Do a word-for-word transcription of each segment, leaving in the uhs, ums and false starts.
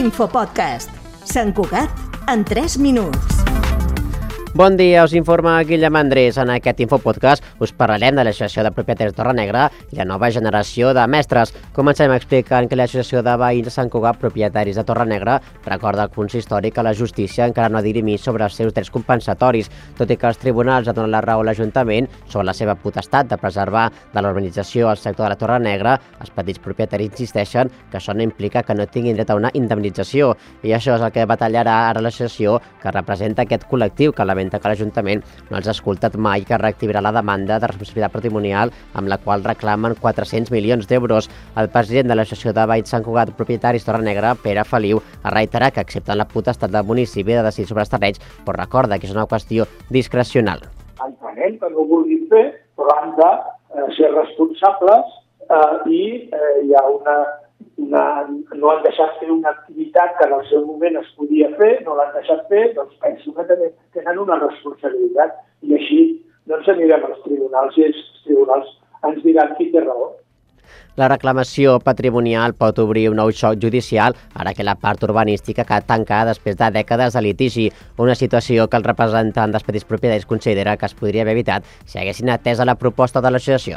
Infopodcast. Sant Cugat en tres minuts. Bon dia, us informa Guillem Andrés. En aquest Infopodcast us parlarem de l'Associació de Propietaris de Torrenegra i la nova generació de mestres. Comencem explicant que l'Associació de Veïns de Sant Cugat Propietaris de Torrenegra recorda el consistori que la justícia encara no ha dirimit sobre els seus drets compensatoris, tot i que els tribunals han donat la raó a l'Ajuntament sobre la seva potestat de preservar de l'urbanització al sector de la Torrenegra. Els petits propietaris insisteixen que això no implica que no tinguin dret a una indemnització, i això és el que batallarà ara l'associació que representa aquest col·lectiu, que lamenta que l'Ajuntament no els ha escoltat mai, que reactivarà la demanda de responsabilitat patrimonial amb la qual reclamen quatre-cents milions d'euros. El president de l'Associació de Veïns Sant Cugat Propietaris Torrenegra, Pere Feliu, ha reiterat que accepten la potestat del municipi de decidir sobre els terrenys, però recorda que és una qüestió discrecional. Entenem que no ho vulguin fer, però han de eh, ser responsables eh, i eh, hi ha una... Una, no han deixat fer una activitat que en el seu moment es podia fer, no l'han deixat fer, doncs penso que també tenen una responsabilitat i així doncs anirem als tribunals i els tribunals ens diran qui té raó. La reclamació patrimonial pot obrir un nou xoc judicial ara que la part urbanística queda tancada després de dècades de litigi, una situació que el representant dels petits propietaris considera que es podria haver evitat si haguessin atès a la proposta de l'associació.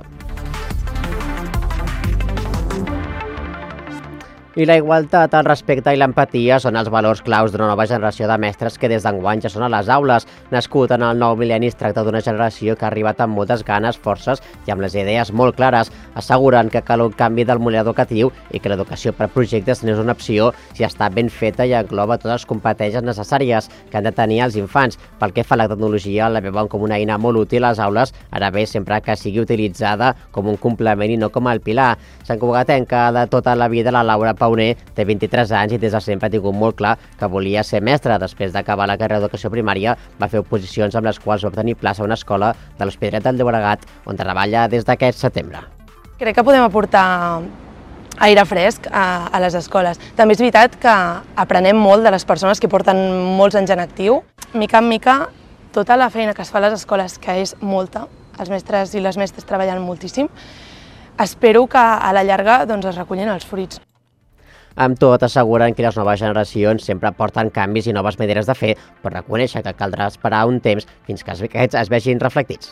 I la igualtat, el respecte i l'empatia són els valors claus d'una nova generació de mestres que des d'enguany ja són a les aules. Nascut en el nou mil·lenni, es tracta d'una generació que ha arribat amb moltes ganes, forces i amb les idees molt clares. Asseguren que cal un canvi del model educatiu i que l'educació per projectes no és una opció si està ben feta i engloba totes les competències necessàries que han de tenir els infants. Pel que fa a la tecnologia, la veuen com una eina molt útil a les aules, ara bé sempre que sigui utilitzada com un complement i no com el pilar. Sant Cugatenca de tota la vida, la Laura Pauner té vint-i-tres anys i des de sempre ha tingut molt clar que volia ser mestra. Després d'acabar la carrera d'educació primària va fer oposicions amb les quals va obtenir plaça a una escola de l'Hospitalet del Llobregat, on treballa des d'aquest setembre. Crec que podem aportar aire fresc a, a les escoles. També és veritat que aprenem molt de les persones que porten molts anys en actiu. Mica en mica, tota la feina que es fa a les escoles, que és molta, els mestres i les mestres treballen moltíssim, espero que a la llarga doncs, es recullin els fruits. Amb tot, asseguren que les noves generacions sempre porten canvis i noves maneres de fer, però reconèixer que caldrà esperar un temps fins que aquests es vegin reflectits.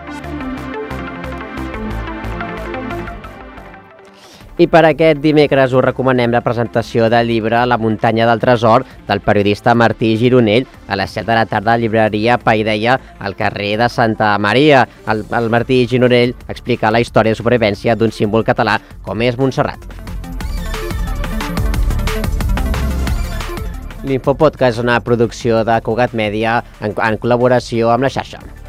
I per aquest dimecres us recomanem la presentació del llibre La muntanya del tresor del periodista Martí Gironell a les set de la tarda a la llibreria Paideia al carrer de Santa Maria. El, el Martí Gironell explica la història de supervivència d'un símbol català com és Montserrat. L'Infopodcast és una producció de Cugat Mèdia en, en col·laboració amb la xarxa.